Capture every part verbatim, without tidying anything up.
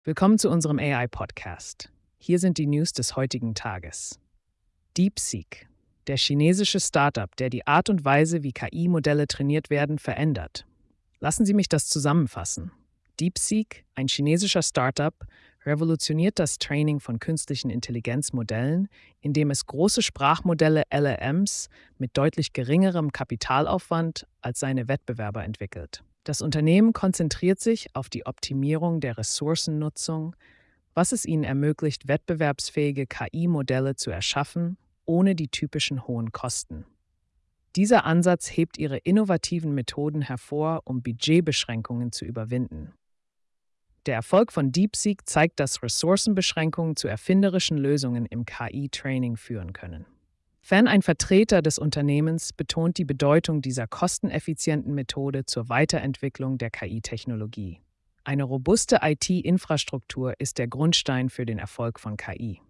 Willkommen zu unserem A I-Podcast. Hier sind die News des heutigen Tages. DeepSeek, der chinesische Startup, der die Art und Weise, wie K I-Modelle trainiert werden, verändert. Lassen Sie mich das zusammenfassen. DeepSeek, ein chinesischer Startup, revolutioniert das Training von künstlichen Intelligenzmodellen, indem es große Sprachmodelle L L Ms mit deutlich geringerem Kapitalaufwand als seine Wettbewerber entwickelt. Das Unternehmen konzentriert sich auf die Optimierung der Ressourcennutzung, was es ihnen ermöglicht, wettbewerbsfähige K I-Modelle zu erschaffen, ohne die typischen hohen Kosten. Dieser Ansatz hebt ihre innovativen Methoden hervor, um Budgetbeschränkungen zu überwinden. Der Erfolg von DeepSeek zeigt, dass Ressourcenbeschränkungen zu erfinderischen Lösungen im K I-Training führen können. Fan, ein Vertreter des Unternehmens, betont die Bedeutung dieser kosteneffizienten Methode zur Weiterentwicklung der K I-Technologie. Eine robuste I T-Infrastruktur ist der Grundstein für den Erfolg von K I.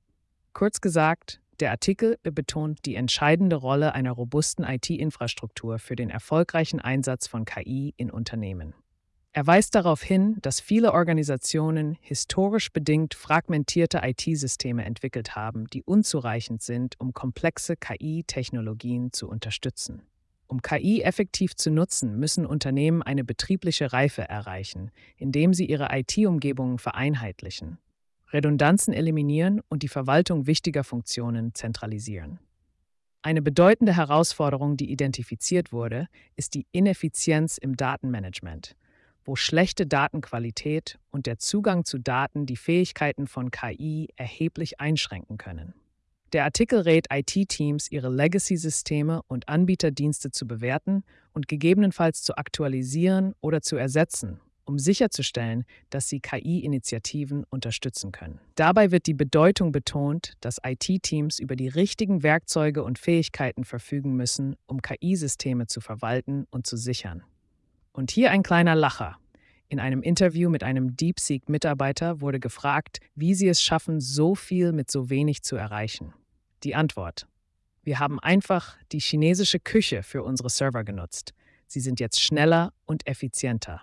Kurz gesagt, der Artikel betont die entscheidende Rolle einer robusten I T-Infrastruktur für den erfolgreichen Einsatz von K I in Unternehmen. Er weist darauf hin, dass viele Organisationen historisch bedingt fragmentierte I T-Systeme entwickelt haben, die unzureichend sind, um komplexe K I-Technologien zu unterstützen. Um K I effektiv zu nutzen, müssen Unternehmen eine betriebliche Reife erreichen, indem sie ihre I T-Umgebungen vereinheitlichen, Redundanzen eliminieren und die Verwaltung wichtiger Funktionen zentralisieren. Eine bedeutende Herausforderung, die identifiziert wurde, ist die Ineffizienz im Datenmanagement, wo schlechte Datenqualität und der Zugang zu Daten die Fähigkeiten von K I erheblich einschränken können. Der Artikel rät I T-Teams, ihre Legacy-Systeme und Anbieterdienste zu bewerten und gegebenenfalls zu aktualisieren oder zu ersetzen, um sicherzustellen, dass sie K I-Initiativen unterstützen können. Dabei wird die Bedeutung betont, dass I T-Teams über die richtigen Werkzeuge und Fähigkeiten verfügen müssen, um K I-Systeme zu verwalten und zu sichern. Und hier ein kleiner Lacher. In einem Interview mit einem DeepSeek-Mitarbeiter wurde gefragt, wie sie es schaffen, so viel mit so wenig zu erreichen. Die Antwort: Wir haben einfach die chinesische Küche für unsere Server genutzt. Sie sind jetzt schneller und effizienter.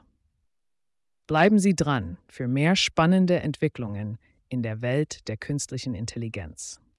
Bleiben Sie dran für mehr spannende Entwicklungen in der Welt der künstlichen Intelligenz.